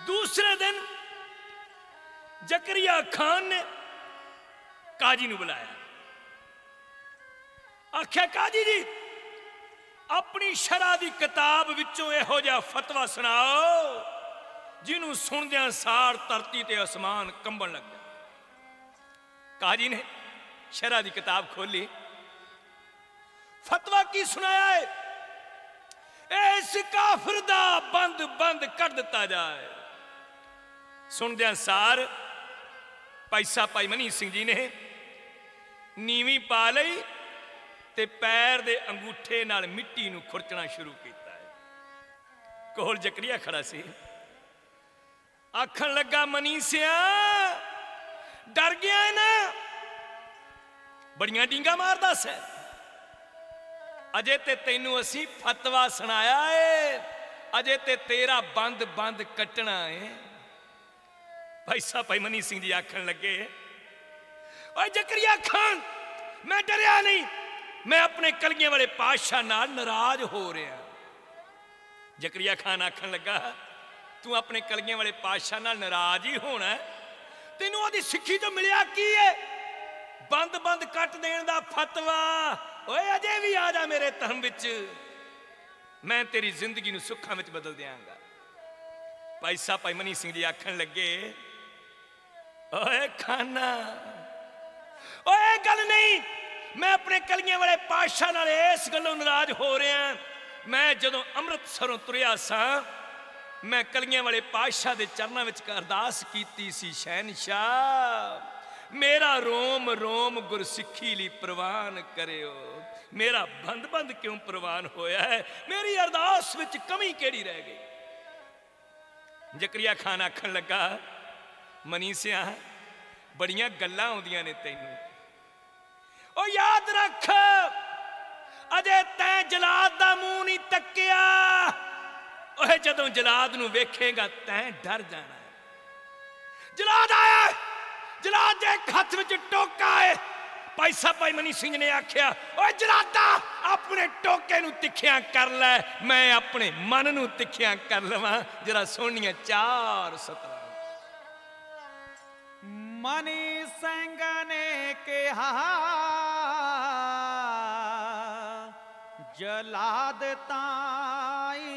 दूसरे दिन जकरिया खान ने काजी नूं बुलाया, आख्या काजी जी अपनी शरह की किताब विचों इहो जिहा फतवा सुनाओ जिन्हों सुनदियां सार धरती ते आसमान कंबन लग गया। काजी ने शरह की किताब खोली, फतवा की सुनाया है, इस काफिर दा बंद बंद कर दिता जाए। सुनदियां सार पैसा भाई मनी सिंह जी ने नीवी पा लई ते पैर दे अंगूठे नाल मिट्टी नूं खुरचना शुरू किया है। कोल जकरिया खड़ा सी, आखन लगा मनीसिया डर गया है ना, बड़ियां डींगा मारदा सै, अजे ते तैनू असी फतवा सुनाया है, अजे ते तेरा बंद बंद कटना है। भाई साहब भाई मनी सिंह जी आखन लगे, ओए जकरिया खान मैं डरिया नहीं, मैं अपने कलगियां वाले पातशाह नाल नाराज हो रहा। जकरिया खान आखन लगा, तू अपने कलगियां वाले पातशाह नाल नाराज ही होना, तेनू ओदी सिक्खी तो मिलिया की है, बंद बंद कट देने दा फतवा। ओए अजे भी आ जा मेरे धर्म विच, मैं तेरी जिंदगी नूं सुखां विच बदल दियांगा। भाई साहब भाई मनी सिंह जी आखन लगे, ओए खाना ओए गल नहीं, मैं अपने कलियां वाले पातशाह नाल इस गल्लों नाराज हो रहा, मैं जदों अमृतसरों तुरिया सा मैं कलियां वाले पातशाह दे चरनां विच अरदास कीती सी, शहनशाह मेरा रोम रोम गुरसिक्खी लई प्रवान करियो, मेरा बंद बंद क्यों प्रवान होया है, मेरी अरदास विच कमी केड़ी रह गई। जकरिया खान आखन लगा, मनीसिया बड़ियां गल्लां आउंदियां ने तैनूं, ओ याद रख अजे तैं जलाद दा मूंह नहीं तक्किया, ओए जदों जलाद नूं वेखेगा तैं डर जाना है। जलाद आया, जलाद दे हत्थ विच टोका है। भाई साहब भाई मनी सिंह ने आख्या, ओए जलादा अपने टोके नूं तिखिया कर लै, मैं अपने मन नूं तिखिया कर लवां। जरा सोहणियां चार सतरां। मनी सिंह ने कहा, जलाद ताई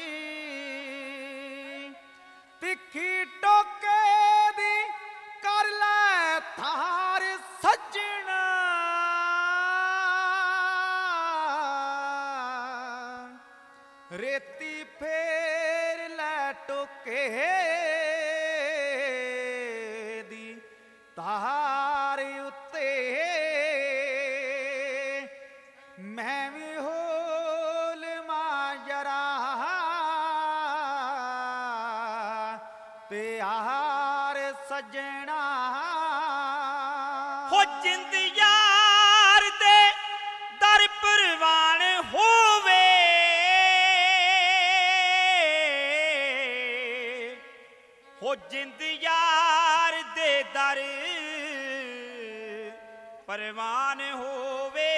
तिखी टोके दी कर लै थार सजना, रेती फेर लै टोके दी तार उत्ते, मैं भी होल माजरा प्यार सजना। हो जिंद यार दे दर परवान होवे, हो जिंद यार दे दर परवान होवे,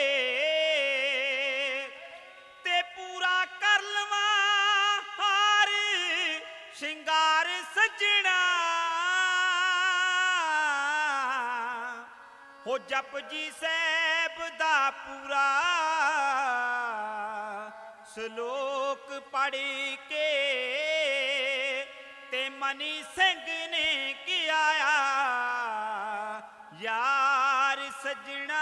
ते पूरा कर लवां हार शिंगार सजना। हो जप जी साहब दा पूरा श्लोक पढ़ के ते मनी सिंह ने किया, यार सजना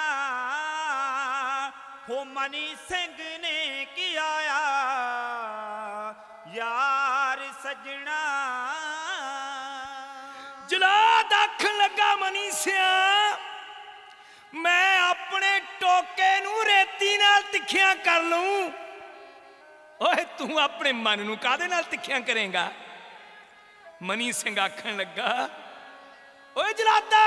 हो मनी सिंह ने किया, यार सजना। जलाद आखन लगा, मनी सिया मैं अपने टोके नूं रेती नाल तिखिया कर लूं, ओए तू अपने मन नूं कादे नाल तिखिया करेगा। मनी सिंह आखन लगा, ओए जलादा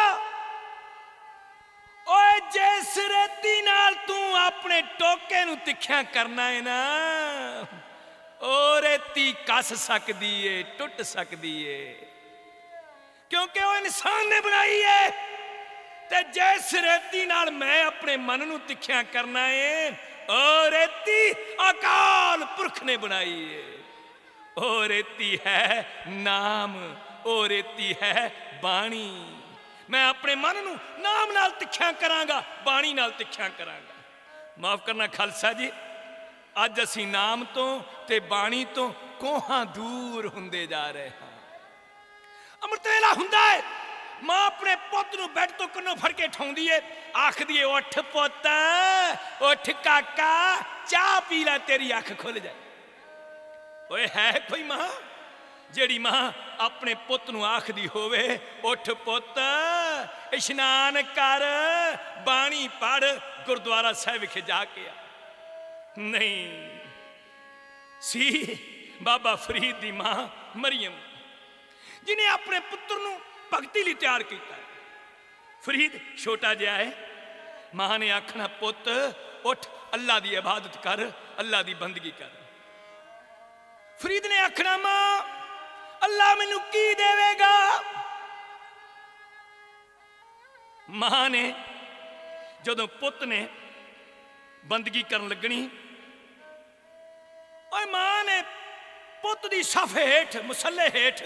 ओए जिस रेती नाल तू अपने टोके नूं तिखिया करना है ना, ओ रेती कस सकदी है, टुट सकदी है, क्योंकि वो इंसान ने बनाई है। ते जिस रेती नाल मैं अपने मन नूं तिखिया करना है, ओ रेती अकाल पुरख ने बनाई है। ਉਹ ਰੇਤੀ ਹੈ ਨਾਮ, ਉਹ ਰੇਤੀ ਹੈ ਬਾਣੀ। ਮੈਂ ਆਪਣੇ ਮਨ ਨੂੰ ਨਾਮ ਨਾਲ ਤਿੱਖਿਆ ਕਰਾਂਗਾ, ਬਾਣੀ ਨਾਲ ਤਿੱਖਿਆ ਕਰਾਂਗਾ। ਮਾਫ ਕਰਨਾ ਖਾਲਸਾ ਜੀ, ਅੱਜ ਅਸੀਂ ਨਾਮ ਤੋਂ ਤੇ ਬਾਣੀ ਤੋਂ ਕੋਹਾਂ ਦੂਰ ਹੁੰਦੇ ਜਾ ਰਹੇ ਹਾਂ। ਅੰਮ੍ਰਿਤ ਵੇਲਾ ਹੁੰਦਾ ਹੈ, ਮਾਂ ਆਪਣੇ ਪੁੱਤ ਨੂੰ ਬੈੱਡ ਤੋਂ ਕੰਨੋਂ ਫੜ ਕੇ ਉਠਾਉਂਦੀ ਏ, ਆਖਦੀ ਏ ਉੱਠ ਪੁੱਤ, ਉੱਠ ਕਾਕਾ, ਚਾਹ ਪੀ ਲੈ ਤੇਰੀ ਅੱਖ ਖੁੱਲ ਜਾਏ। ਓਏ ਹੈ ਕੋਈ ਮਾਂ ਜਿਹੜੀ ਮਾਂ ਆਪਣੇ ਪੁੱਤ ਨੂੰ ਆਖਦੀ ਹੋਵੇ ਉੱਠ ਪੁੱਤ, ਇਸ਼ਨਾਨ ਕਰ, ਬਾਣੀ ਪੜ, ਗੁਰਦੁਆਰਾ ਸਾਹਿਬ ਵਿਖੇ ਜਾ ਕੇ ਆ? ਨਹੀਂ ਸੀ ਬਾਬਾ ਫਰੀਦ ਦੀ ਮਾਂ ਮਰੀਮ, ਜਿਹਨੇ ਆਪਣੇ ਪੁੱਤਰ ਨੂੰ ਭਗਤੀ ਲਈ ਤਿਆਰ ਕੀਤਾ। ਫਰੀਦ ਛੋਟਾ ਜਿਹਾ ਹੈ, ਮਾਂ ਨੇ ਆਖਣਾ ਪੁੱਤ ਉੱਠ, ਅੱਲਾ ਦੀ ਇਬਾਦਤ ਕਰ, ਅੱਲਾ ਦੀ ਬੰਦਗੀ ਕਰ। ਫਰੀਦ ਨੇ ਆਖਣਾ ਮਾਂ ਅੱਲਾ ਮੈਨੂੰ ਕੀ ਦੇਵੇਗਾ? ਮਾਂ ਨੇ ਜਦੋਂ ਪੁੱਤ ਨੇ ਬੰਦਗੀ ਕਰਨ ਲੱਗਣੀ, ਓਏ ਮਾਂ ਨੇ ਪੁੱਤ ਦੀ ਸਫ ਹੇਠ, ਮੁਸੱਲੇ ਹੇਠ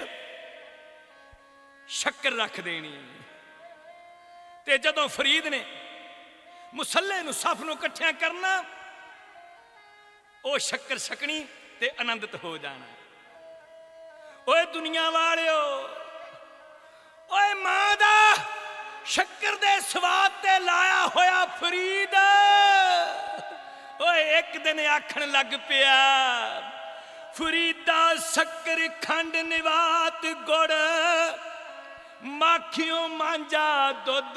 ਸ਼ੱਕਰ ਰੱਖ ਦੇਣੀ। ਤੇ ਜਦੋਂ ਫਰੀਦ ਨੇ ਮੁਸੱਲੇ ਨੂੰ, ਸਫ ਨੂੰ ਇਕੱਠਿਆਂ ਕਰਨਾ, ਉਹ ਸ਼ੱਕਰ ਛਕਣੀ ਤੇ ਆਨੰਦਿਤ ਹੋ ਜਾਣਾ। ਓਏ ਦੁਨੀਆ ਵਾਲਿਓ, ਓਏ ਮਾਂ ਦਾ ਸ਼ੱਕਰ ਦੇ ਸਵਾਦ ਤੇ ਲਾਇਆ ਹੋਇਆ ਫਰੀਦ, ਓਏ ਇੱਕ ਦਿਨ ਆਖਣ ਲੱਗ ਪਿਆ ਫਰੀਦਾ ਸ਼ੱਕਰ ਖੰਡ ਨਿਵਾਤ ਗੁੜ, ਮਾਖਿਓ ਮਾਂਜਾ ਦੁੱਧ,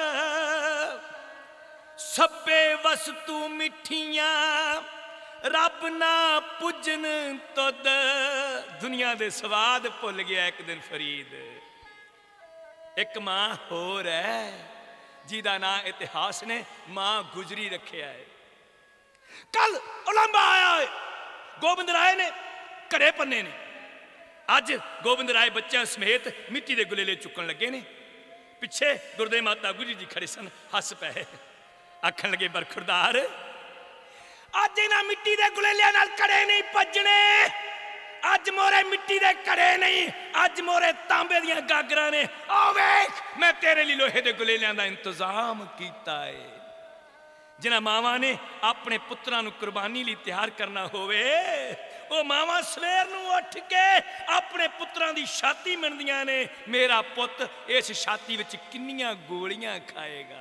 ਸਭੇ ਵਸਤੂ ਮਿੱਠੀਆਂ, ਰੱਬ ਨਾ ਪੁੱਜਨ ਤੁਧ। ਦੁਨੀਆ ਦੇ ਸਵਾਦ ਭੁੱਲ ਗਿਆ ਇੱਕ ਦਿਨ ਫਰੀਦ। ਇੱਕ ਮਾਂ ਹੋਰ ਹੈ ਜਿਹਦਾ ਨਾਂ ਇਤਿਹਾਸ ਨੇ ਮਾਂ ਗੁਜਰੀ ਰੱਖਿਆ ਹੈ। ਕੱਲ ਉਲੰਬਾ ਆਇਆ ਹੈ, ਗੋਬਿੰਦ ਰਾਏ ਨੇ ਘੜੇ ਪੰਨੇ ਨੇ। ਅੱਜ ਗੋਬਿੰਦ ਰਾਏ ਬੱਚਿਆਂ ਸਮੇਤ ਮਿੱਟੀ ਦੇ ਗੁਲੇਲੇ ਚੁੱਕਣ ਲੱਗੇ ਨੇ। ਪਿੱਛੇ ਗੁਰਦੇ ਮਾਤਾ ਗੁਜਰੀ ਜੀ ਖੜੇ ਸਨ, ਹੱਸ ਪਏ, ਆਖਣ ਲੱਗੇ ਬਰਖੁਰਦਾਰ, ਅੱਜ ਇਹਨਾਂ ਮਿੱਟੀ ਦੇ ਗੁਲੇਲਿਆਂ ਨਾਲ ਘੜੇ ਨਹੀਂ ਭੱਜਣੇ, ਅੱਜ ਮੋਰੇ ਮਿੱਟੀ ਦੇ ਘੜੇ ਨਹੀਂ, ਅੱਜ ਮੋਰੇ ਤਾਂਬੇ ਦੀਆਂ ਗਾਗਰਾਂ ਨੇ। ਆ ਵੇਖ ਮੈਂ ਤੇਰੇ ਲਈ ਲੋਹੇ ਦੇ ਗੁਲੇਲਿਆਂ ਦਾ ਇੰਤਜ਼ਾਮ ਕੀਤਾ ਏ। ਜਿਨ੍ਹਾਂ ਮਾਵਾਂ ਨੇ ਆਪਣੇ ਪੁੱਤਰਾਂ ਨੂੰ ਕੁਰਬਾਨੀ ਲਈ ਤਿਆਰ ਕਰਨਾ ਹੋਵੇ, ਉਹ ਮਾਵਾਂ ਸਵੇਰ ਨੂੰ ਉੱਠ ਕੇ ਆਪਣੇ ਪੁੱਤਰਾਂ ਦੀ ਛਾਤੀ ਮਿਣਦੀਆਂ ਨੇ, ਮੇਰਾ ਪੁੱਤ ਇਸ ਛਾਤੀ ਵਿੱਚ ਕਿੰਨੀਆਂ ਗੋਲੀਆਂ ਖਾਏਗਾ।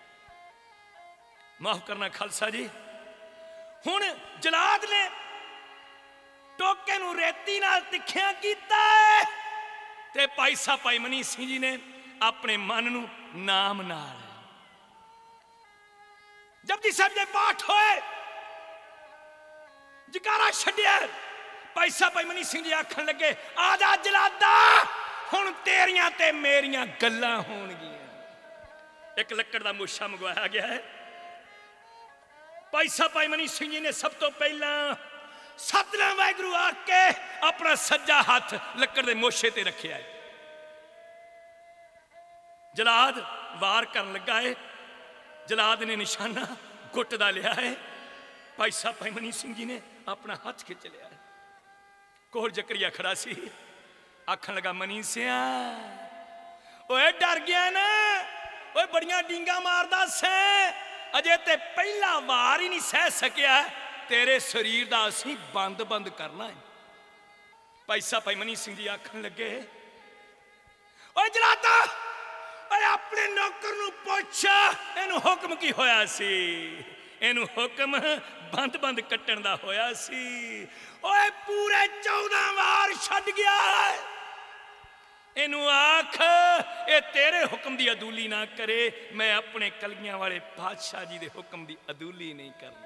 ਮਾਫ ਕਰਨਾ ਖਾਲਸਾ ਜੀ, ਹੁਣ ਜਲਾਦ ਨੇ ਟੋਕੇ ਨੂੰ ਰੇਤੀ ਨਾਲ ਤਿੱਖਿਆ ਕੀਤਾ ਤੇ ਭਾਈ ਸਾਹਿਬ ਭਾਈ ਮਨੀ ਸਿੰਘ ਜੀ ਨੇ ਆਪਣੇ ਮਨ ਨੂੰ ਨਾਮ ਨਾਲ। ਜਪਜੀ ਸਾਹਿਬ ਦੇ ਪਾਠ ਹੋਏ, ਜਕਾਰਾ ਛੱਡਿਆ, ਭਾਈ ਸਾਹਿਬ ਭਾਈ ਮਨੀ ਸਿੰਘ ਜੀ ਆਖਣ ਲੱਗੇ ਆ ਜਾ ਜਲਾਦਾ, ਹੁਣ ਤੇਰੀਆਂ ਤੇ ਮੇਰੀਆਂ ਗੱਲਾਂ ਹੋਣਗੀਆਂ। ਇੱਕ ਲੱਕੜ ਦਾ ਮੋਸ਼ਾ ਮੰਗਵਾਇਆ ਗਿਆ ਹੈ। ਭਾਈ ਸਾਹਿਬ ਭਾਈ ਮਨੀ ਸਿੰਘ ਜੀ ਨੇ ਸਭ ਤੋਂ ਪਹਿਲਾਂ ਸਤਨਾਮ ਵਾਹਿਗੁਰੂ ਆਖ ਕੇ ਆਪਣਾ ਸੱਜਾ ਹੱਥ ਲੱਕੜ ਦੇ ਮੋਸ਼ੇ ਤੇ ਰੱਖਿਆ ਹੈ। ਜਲਾਦ ਵਾਰ ਕਰਨ ਲੱਗਾ ਹੈ, ਜਲਾਦ ਨੇ ਨਿਸ਼ਾਨਾ ਗੁੱਟ ਦਾ ਲਿਆ ਹੈ। ਭਾਈ ਸਾਹਿਬ ਭਾਈ ਮਨੀ ਸਿੰਘ ਜੀ ਨੇ ਆਪਣਾ ਹੱਥ ਖਿੱਚ ਲਿਆ ਹੈ। ਕੋਲ ਜ਼ਕਰੀਆ ਖੜਾ ਸੀ, ਆਖਣ ਲੱਗਾ ਮਨੀ ਸਿਆ, ਓਏ ਡਰ ਗਿਆ ਨਾ, ਓਏ ਬੜੀਆਂ ਡੀਂਗਾ ਮਾਰਦਾ ਸੈਂ, ਅਜੇ ਤੇ ਪਹਿਲਾ ਵਾਰ ਹੀ ਨਹੀਂ ਸਹਿ ਸਕਿਆ, ਤੇਰੇ ਸਰੀਰ ਦਾ ਅਸੀਂ ਬੰਦ ਕਰਨਾ ਹੈ। ਭਾਈ ਸਾਹਿਬ ਭਾਈ ਮਨੀ ਸਿੰਘ ਜੀ ਆਖਣ ਲੱਗੇ ਓਏ ਜਲਾਦਾ, ਓਏ ਆਪਣੇ ਨੌਕਰ ਨੂੰ ਪੁੱਛ ਇਹਨੂੰ ਹੁਕਮ ਕੀ ਹੋਇਆ ਸੀ। ਇਹਨੂੰ ਹੁਕਮ ਬੰਦ ਕੱਟਣ ਦਾ ਹੋਇਆ ਸੀ। ਓਏ ਪੂਰੇ 14 ਵਾਰ ਛੱਡ ਗਿਆ, ਇਹਨੂੰ ਆਖ ਇਹ ਤੇਰੇ ਹੁਕਮ ਦੀ ਅਦੂਲੀ ਨਾ ਕਰੇ, ਮੈਂ ਆਪਣੇ ਕਲਗੀਆਂ ਵਾਲੇ ਪਾਤਸ਼ਾਹ ਜੀ ਦੇ ਹੁਕਮ ਦੀ ਅਦੂਲੀ ਨਹੀਂ ਕਰਨੀ।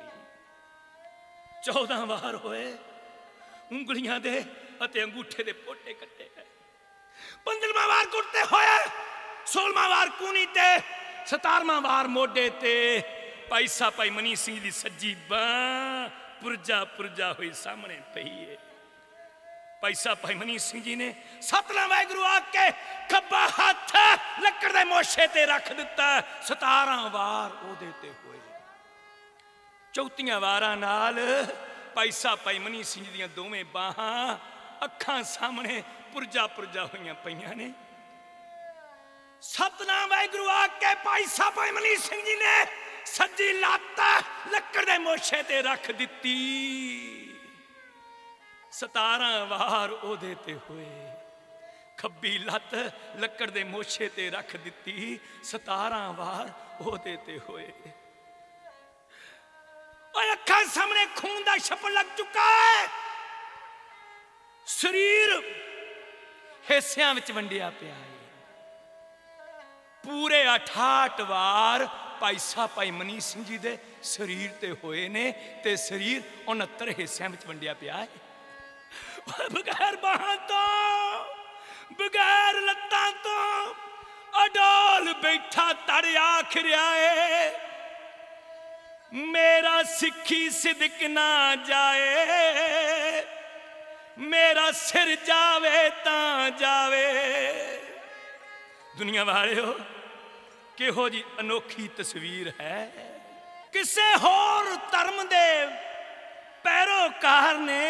14 ਵਾਰ ਹੋਏ, ਉਂਗਲੀਆਂ ਦੇ ਅਤੇ ਅੰਗੂਠੇ ਦੇ ਪੋਟੇ ਕੱਟੇ ਗਏ। 15ਵਾਂ ਵਾਰ ਕੁੱਟੇ ਹੋਏ, 16ਵਾਂ ਵਾਰ ਕੂਨੀ ਤੇ, 17ਵਾਂ ਵਾਰ ਮੋਢੇ ਤੇ। ਭਾਈ ਸਾਹਿਬ ਭਾਈ ਮਨੀ ਸਿੰਘ ਦੀ ਸੱਜੀ ਬਾਂਹ ਪੁਰਜਾ ਹੋਈ ਸਾਹਮਣੇ ਪਈ ਏ। ਭਾਈ ਸਾਹਿਬ ਭਾਈ ਮਨੀ ਸਿੰਘ ਜੀ ਨੇ ਸਤਨਾਮ ਵਾਹਿਗੁਰੂ ਆਖ ਕੇ ਖੱਬਾ ਹੱਥ ਲੱਕੜ ਦੇ ਮੋਸ਼ੇ ਤੇ ਰੱਖ ਦਿੱਤਾ। 17 ਵਾਰ ਉਹਦੇ ਤੇ ਹੋਏ। 34 ਵਾਰਾਂ ਨਾਲ ਭਾਈ ਸਾਹਿਬ ਭਾਈ ਮਨੀ ਸਿੰਘ ਦੀਆਂ ਦੋਵੇਂ ਬਾਹਾਂ ਅੱਖਾਂ ਸਾਹਮਣੇ ਪੁਰਜਾ ਪੁਰਜਾ ਹੋਈਆਂ ਪਈਆਂ ਨੇ। ਸਤਨਾਮ ਵਾਹਿਗੁਰੂ ਆ ਕੇ ਭਾਈ ਸਾਹਿਬ ਅਮਲੀ ਸਿੰਘ ਜੀ ਨੇ ਸੱਜੀ ਲੱਤ ਲੱਕੜ ਦੇ ਮੋਛੇ ਤੇ ਰੱਖ ਦਿੱਤੀ। 17 ਵਾਰ ਉਹਦੇ ਤੇ ਹੋਏ। ਖੱਬੀ ਲੱਤ ਲੱਕੜ ਦੇ ਮੋਛੇ ਤੇ ਰੱਖ ਦਿੱਤੀ। 17 ਵਾਰ ਉਹਦੇ ਤੇ ਹੋਏ। ਓਏ ਅੱਖਾਂ ਸਾਹਮਣੇ ਖੂਨ ਦਾ ਛੱਪੜ ਲੱਗ ਚੁੱਕਾ ਹੈ। ਸਰੀਰ ਹਿੱਸਿਆਂ ਵਿੱਚ ਵੰਡਿਆ ਪਿਆ ਹੈ। ਪੂਰੇ 68 ਵਾਰ ਭਾਈ ਸਾਹਿਬ ਭਾਈ ਮਨੀ ਸਿੰਘ ਜੀ ਦੇ ਸਰੀਰ ਤੇ ਹੋਏ ਨੇ ਤੇ ਸਰੀਰ 69 ਹਿੱਸਿਆਂ ਵਿੱਚ ਵੰਡਿਆ ਪਿਆ ਹੈ। ਬਗੈਰ ਬਾਹਾਂ ਤੋਂ, ਬਗੈਰ ਲੱਤਾਂ ਤੋਂ ਅਡੋਲ ਬੈਠਾ ਤੜ ਆਖ ਰਿਹਾ ਏ, ਮੇਰਾ ਸਿੱਖੀ ਸਿਦਕ ਨਾ ਜਾਏ, ਮੇਰਾ ਸਿਰ ਜਾਵੇ ਤਾਂ ਜਾਵੇ। ਦੁਨੀਆ ਵਾਲਿਓ, ਕਿਹੋ ਜੀ ਅਨੋਖੀ ਤਸਵੀਰ ਹੈ। ਕਿਸੇ ਹੋਰ ਧਰਮ ਦੇ ਪੈਰੋਕਾਰ ਨੇ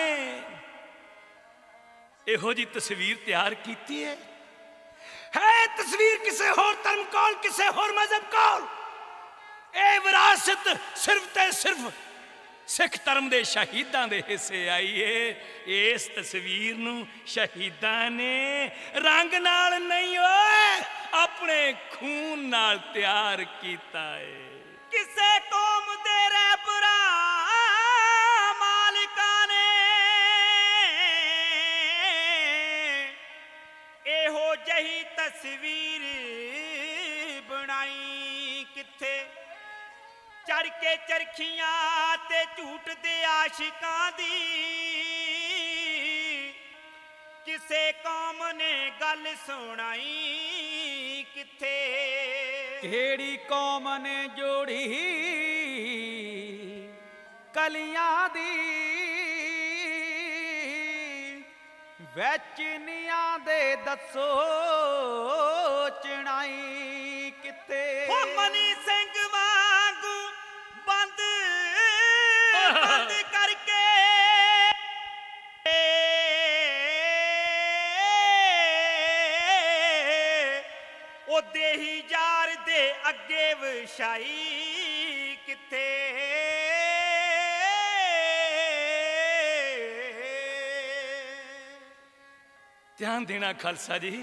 ਇਹੋ ਜੀ ਤਸਵੀਰ ਤਿਆਰ ਕੀਤੀ ਹੈ। ਤਸਵੀਰ ਕਿਸੇ ਹੋਰ ਧਰਮ ਕੋਲ, ਕਿਸੇ ਹੋਰ ਮਜ਼ਹਬ ਕੋਲ। ਇਹ ਵਿਰਾਸਤ ਸਿਰਫ ਤੇ ਸਿਰਫ ਸਿੱਖ ਧਰਮ ਦੇ ਸ਼ਹੀਦਾਂ ਦੇ ਹਿੱਸੇ ਆਈ ਏ। ਇਸ ਤਸਵੀਰ ਨੂੰ ਸ਼ਹੀਦਾਂ ਨੇ ਰੰਗ ਨਾਲ ਨਹੀਂ ਓਏ ਆਪਣੇ ਖੂਨ ਨਾਲ ਤਿਆਰ ਕੀਤਾ ਏ। ਕਿਸੇ ਕੌਮ ਦੇ ਰਹਿਬਰਾਂ ਮਾਲਿਕਾਂ ਨੇ ਇਹੋ ਜਿਹੀ ਤਸਵੀਰ ਬਣਾਈ ਕਿੱਥੇ। ਚੜ ਕੇ ਚਰਖੀਆਂ ਤੇ ਝੂਟਦੇ ਆਸ਼ਿਕਾਂ ਦੀ ਕਿਸੇ ਕੌਮ ਨੇ ਗੱਲ ਸੁਣਾਈ ਕਿੱਥੇ। ਕਿਹੜੀ ਕੌਮ ਨੇ ਜੋੜੀ ਕਲੀਆਂ ਦੀ ਵਿੱਚ ਨੀਆਂ ਦੇ ਦੱਸੋ ਚਣਾਈ ਕਿੱਥੇ। ਹੋ ਮਨੀ ਸਿੰਘ ਵਾਂਗੂ ਬੰਦ ਬੰਦ ਕਰਕੇ ਉਹ ਦੇਹੀ ਯਾਰ ਦੇ ਅੱਗੇ ਵਿਛਾਈ ਕਿੱਥੇ। ਧਿਆਨ ਦੇਣਾ ਖਾਲਸਾ ਜੀ,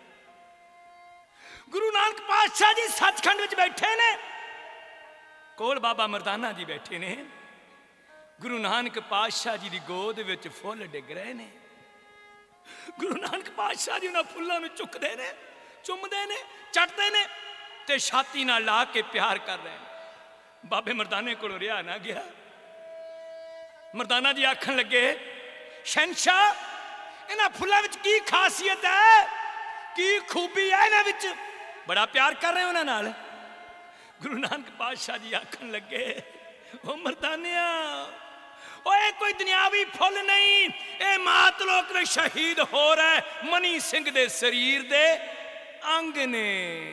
ਗੁਰੂ ਨਾਨਕ ਪਾਤਸ਼ਾਹ ਜੀ ਸੱਚਖੰਡ ਵਿੱਚ ਬੈਠੇ ਨੇ, ਕੋਲ ਬਾਬਾ ਮਰਦਾਨਾ ਜੀ ਬੈਠੇ ਨੇ। ਗੁਰੂ ਨਾਨਕ ਪਾਤਸ਼ਾਹ ਜੀ ਦੀ ਗੋਦ ਵਿੱਚ ਫੁੱਲ ਡਿੱਗ ਰਹੇ ਨੇ। ਗੁਰੂ ਨਾਨਕ ਪਾਤਸ਼ਾਹ ਜੀ ਉਹਨਾਂ ਫੁੱਲਾਂ ਨੂੰ ਚੁੱਕਦੇ ਨੇ, ਚੁੰਮਦੇ ਨੇ, ਚੱਟਦੇ ਨੇ ਤੇ ਛਾਤੀ ਨਾਲ ਲਾ ਕੇ ਪਿਆਰ ਕਰ ਰਹੇ ਨੇ। ਬਾਬੇ ਮਰਦਾਨੇ ਕੋਲੋਂ ਰਿਹਾ ਨਾ ਗਿਆ। ਮਰਦਾਨਾ ਜੀ ਆਖਣ ਲੱਗੇ, ਸ਼ਹਿਨਸ਼ਾਹ ਇਹਨਾਂ ਫੁੱਲਾਂ ਵਿੱਚ ਕੀ ਖਾਸੀਅਤ ਹੈ, ਕੀ ਖੂਬੀ ਹੈ ਇਹਨਾਂ ਵਿੱਚ, ਬੜਾ ਪਿਆਰ ਕਰ ਰਹੇ ਉਹਨਾਂ ਨਾਲ। ਗੁਰੂ ਨਾਨਕ ਪਾਤਸ਼ਾਹ ਜੀ ਆਖਣ ਲੱਗੇ, ਉਹ ਮਰਦਾਨਿਆ, ਓਏ ਕੋਈ ਦੁਨਿਆਵੀ ਫੁੱਲ ਨਹੀਂ, ਇਹ ਮਾਤ ਲੋਕ ਵਿੱਚ ਸ਼ਹੀਦ ਹੋ ਰਹੇ ਮਨੀ ਸਿੰਘ ਦੇ ਸਰੀਰ ਦੇ ਅੰਗ ਨੇ।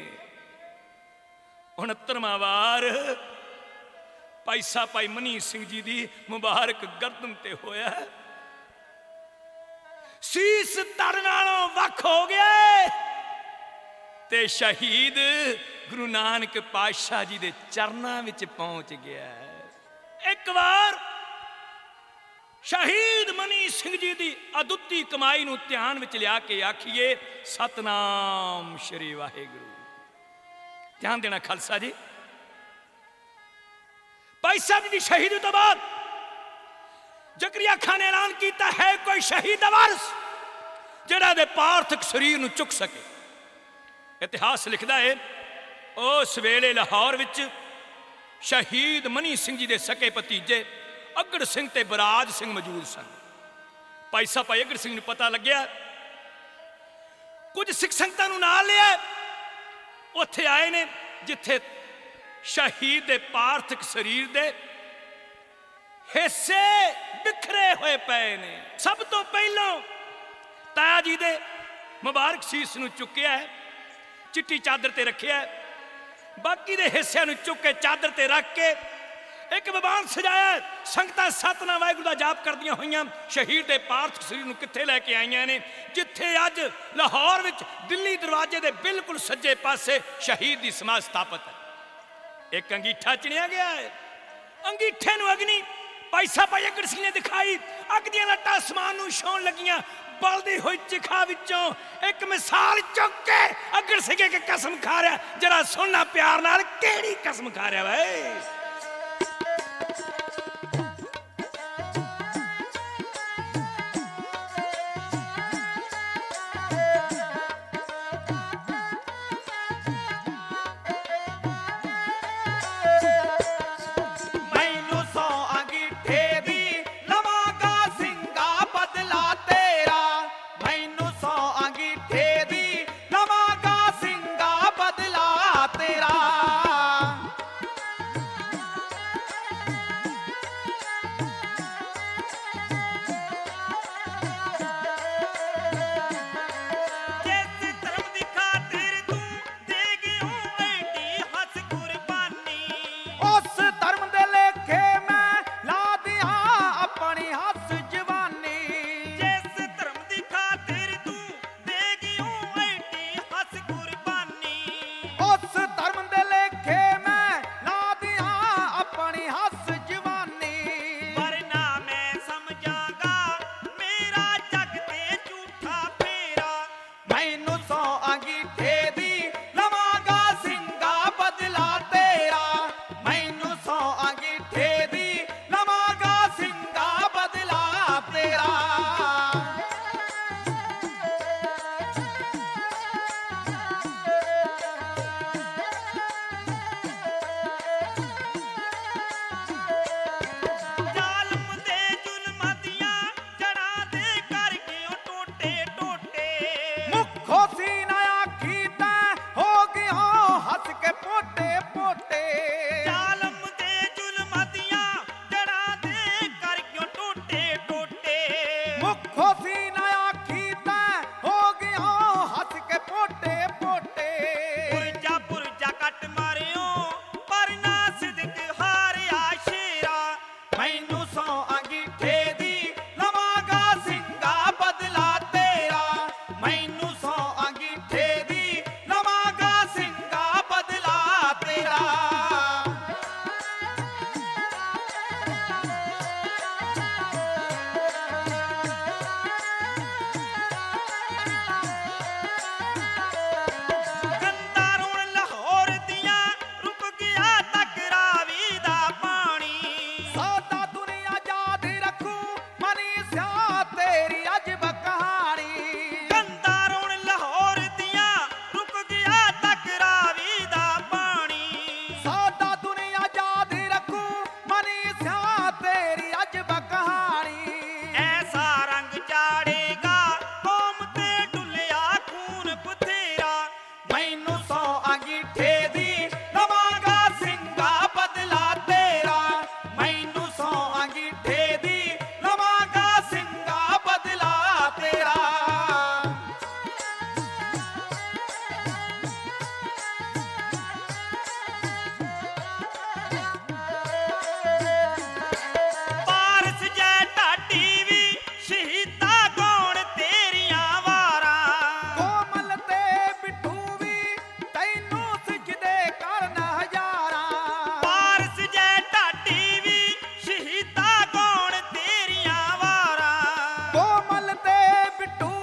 69ਵਾਂ ਵਾਰ ਭਾਈ ਸਾਹਿਬ ਭਾਈ ਮਨੀ ਸਿੰਘ ਜੀ ਦੀ ਮੁਬਾਰਕ ਗਰਦਨ ਤੇ ਹੋਇਆ। ਸੀਸ ਧੜ ਨਾਲੋਂ ਵੱਖ ਹੋ ਗਿਆ ਤੇ ਸ਼ਹੀਦ ਗੁਰੂ ਨਾਨਕ ਪਾਤਸ਼ਾਹ ਜੀ ਦੇ ਚਰਨਾਂ ਵਿੱਚ ਪਹੁੰਚ ਗਿਆ। ਇੱਕ ਵਾਰ ਸ਼ਹੀਦ ਮਨੀ ਸਿੰਘ ਜੀ ਦੀ ਅਦੁੱਤੀ ਕਮਾਈ ਨੂੰ ਧਿਆਨ ਵਿੱਚ ਲਿਆ ਕੇ ਆਖੀਏ, ਸਤਨਾਮ ਸ਼੍ਰੀ ਵਾਹਿਗੁਰੂ। ਧਿਆਨ ਦੇਣਾ ਖਾਲਸਾ ਜੀ, ਭਾਈ ਸਾਹਿਬ ਜੀ ਦੀ ਸ਼ਹੀਦੀ ਤੋਂ ਬਾਅਦ ਜ਼ਕਰੀਆ ਖਾਨ ਨੇ ਐਲਾਨ ਕੀਤਾ ਹੈ, ਕੋਈ ਸ਼ਹੀਦ ਦਾ ਵਾਰਿਸ ਜਿਹੜਾ ਦੇ ਪਾਰਥਿਕ ਸਰੀਰ ਨੂੰ ਚੁੱਕ ਸਕੇ। ਇਤਿਹਾਸ ਲਿਖਦਾ ਹੈ, ਉਸ ਵੇਲੇ ਲਾਹੌਰ ਵਿੱਚ ਸ਼ਹੀਦ ਮਨੀ ਸਿੰਘ ਜੀ ਦੇ ਸਕੇ ਭਤੀਜੇ ਅਗੜ ਸਿੰਘ ਤੇ ਬਰਾਜ ਸਿੰਘ ਮੌਜੂਦ ਸਨ। ਭਾਈ ਸਾਹਿਬ ਭਾਈ ਅਗੜ ਸਿੰਘ ਨੂੰ ਪਤਾ ਲੱਗਿਆ, ਕੁਝ ਸਿੱਖ ਸੰਗਤਾਂ ਨੂੰ ਨਾਲ ਲਿਆ, ਉੱਥੇ ਆਏ ਨੇ ਜਿੱਥੇ ਸ਼ਹੀਦ ਦੇ ਪਾਰਥਿਕ ਸਰੀਰ ਦੇ ਹਿੱਸੇ ਬਿਖਰੇ ਹੋਏ ਪਏ ਨੇ। ਸਭ ਤੋਂ ਪਹਿਲਾਂ ਤਾਇਆ ਜੀ ਦੇ ਮੁਬਾਰਕ ਸੀਸ ਨੂੰ ਚੁੱਕਿਆ, ਚਿੱਟੀ ਚਾਦਰ ਤੇ ਰੱਖਿਆ, ਬਾਕੀ ਦੇ ਹਿੱਸਿਆਂ ਨੂੰ ਚੁੱਕ ਕੇ ਚਾਦਰ ਤੇ ਰੱਖ ਕੇ ਇੱਕ ਵਿਵਾਨ ਸਜਾਇਆ। ਸੰਗਤਾਂ ਸਤਨਾਮ ਵਾਹਿਗੁਰੂ ਦਾ ਜਾਪ ਕਰਦੀਆਂ ਹੋਈਆਂ ਸ਼ਹੀਦ ਦੇ ਪਾਰਥ ਸਰੀਰ ਨੂੰ ਕਿੱਥੇ ਲੈ ਕੇ ਆਈਆਂ ਨੇ? ਜਿੱਥੇ ਅੱਜ ਲਾਹੌਰ ਵਿੱਚ ਦਿੱਲੀ ਦਰਵਾਜ਼ੇ ਦੇ ਬਿਲਕੁਲ ਸੱਜੇ ਪਾਸੇ ਸ਼ਹੀਦ ਦੀ ਸਮਾਧ ਸਥਾਪਿਤ ਹੈ। ਇੱਕ ਅੰਗੀਠਾ ਚਿਣਿਆ ਗਿਆ ਹੈ। ਅੰਗੀਠੇ ਨੂੰ ਅਗਨੀ ਭਾਈ ਸਾਹਿਬ ਅਗੜ ਸਿੰਘ ਨੇ ਦਿਖਾਈ। ਅੱਗ ਦੀਆਂ ਲੱਟਾਂ ਅਸਮਾਨ ਨੂੰ ਛੂਹਣ ਲੱਗੀਆਂ। ਬਲਦੀ ਹੋਈ ਚਿਖਾ ਵਿੱਚੋਂ ਇੱਕ ਮਿਸਾਲ ਚੁੱਕ ਕੇ ਅਗੜ ਸਿੰਘ ਇੱਕ ਕਸਮ ਖਾ ਰਿਹਾ। ਜਰਾ ਸੁਣਨਾ ਪਿਆਰ ਨਾਲ, ਕਿਹੜੀ ਕਸਮ ਖਾ ਰਿਹਾ ਵੇ?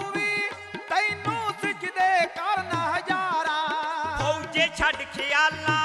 ਛੱਡ ਖਿਆਲਾਂ